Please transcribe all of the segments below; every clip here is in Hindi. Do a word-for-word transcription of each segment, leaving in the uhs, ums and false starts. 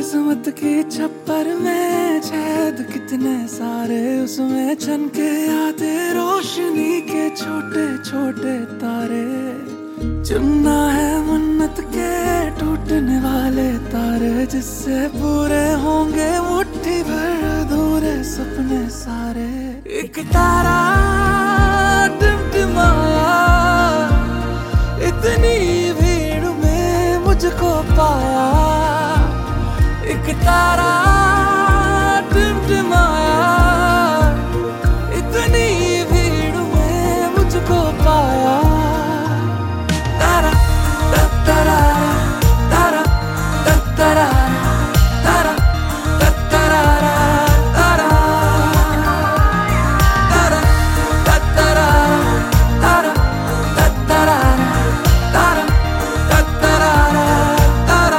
किस्मत की छप्पर में छेद कितने सारे, उसमें छनके आते रोशनी के छोटे छोटे तारे। चुनना है मन्नत के टूटने वाले तारे, जिससे पूरे होंगे मुट्ठी भर अधूरे सपने सारे। एक तारा टिमटिमाया, इतनी भीड़ में मुझको पाया। एक तारा टिमटिमाया, इतनी भीड़ में मुझको पाया। तारा ततरा तारा ततरा तारा ततरा तारा तारा ततरा तारा ततरा तारा ततरा तारा।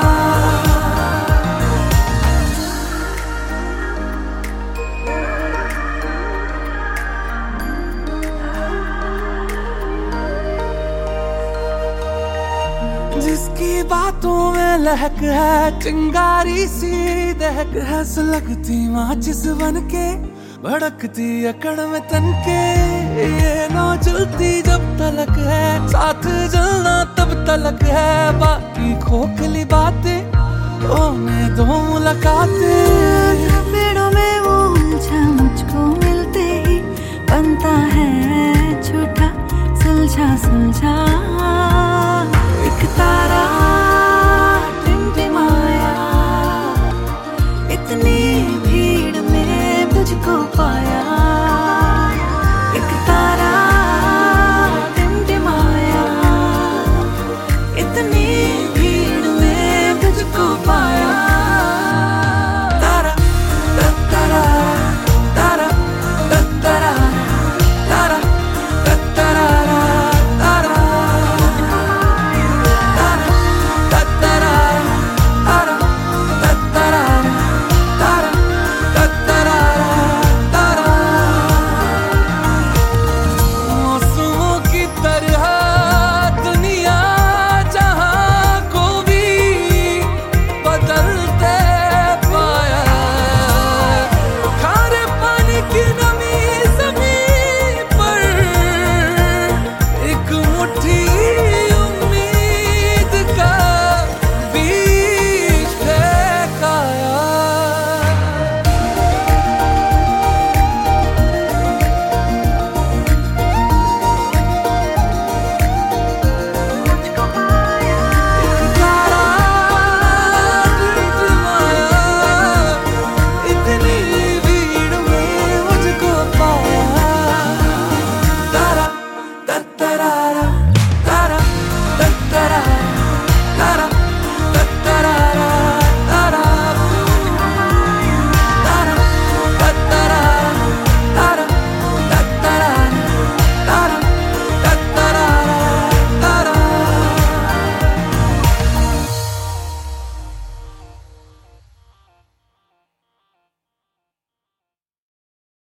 जिसकी बातों में लहक है, चिंगारी सी दहक है, सुलगती माचिस बन के भड़कती अकड़ में तन के। ये नौ जलती जब तलक है, साथ जलना तब तलक है, बाकी खोखली बातें होने दो मुलाकातें। पेड़ों में वो उलझा मुझको मिलते ही बनता है झूठा, सुलझा सुलझा